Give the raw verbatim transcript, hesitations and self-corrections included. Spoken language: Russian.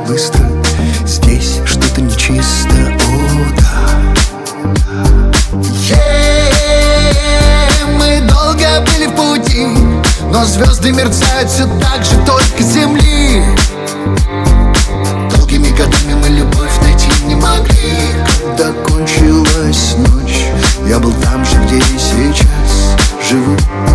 быстро. Здесь что-то нечисто, о да. Yeah, мы долго были в пути, но звезды мерцают все так же, только с земли. Долгими годами мы любовь найти не могли. Когда кончилась ночь, я был там же, где и сейчас живу.